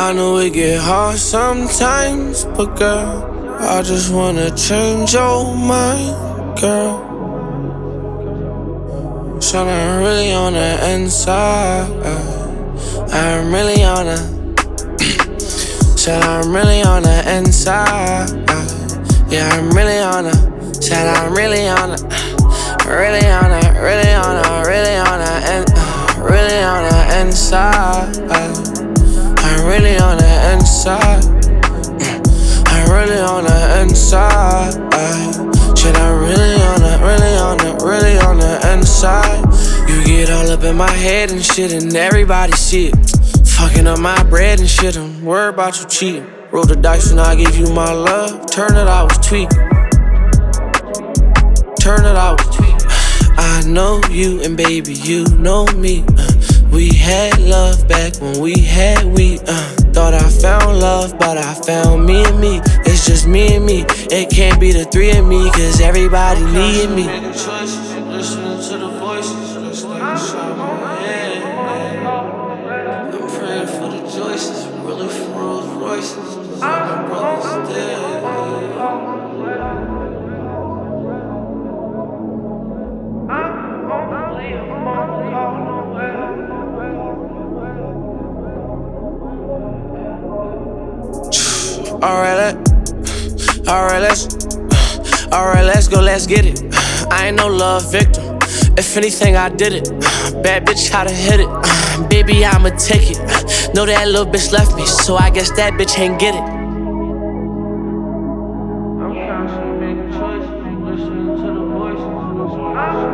I know it get hard sometimes, but girl, I just wanna change your mind, girl. Said I'm really on the inside. I'm really on the. Said I'm really on the inside. Yeah, I'm really on the. Said I'm really on the. Really on the. Really on the. Really on the. Really on the inside. I'm really on the inside. I'm really on the inside. Shit, I'm really on the, really on the, really on the inside. You get all up in my head and shit, and everybody see it. Fucking up my bread and shit, I'm worried about you cheating. Roll the dice and I give you my love. Turn it out, was tweaking. Turn it out, was tweaking. I know you, and baby, you know me. We had love back when we had weed. Thought I found love, but I found me and me. It's just me and me. It can't be the three of me, cause everybody need me. Making choices, listening to the voices, just like a shot in my head. I'm praying for the choices, really for Rolls Royces, cause all my brothers dead. Alright, let's go, let's get it. I ain't no love victim. If anything, I did it. Bad bitch, how to hit it. Baby, I'ma take it. Know that little bitch left me, so I guess that bitch ain't get it. I'm constantly making choices, listening to the voices.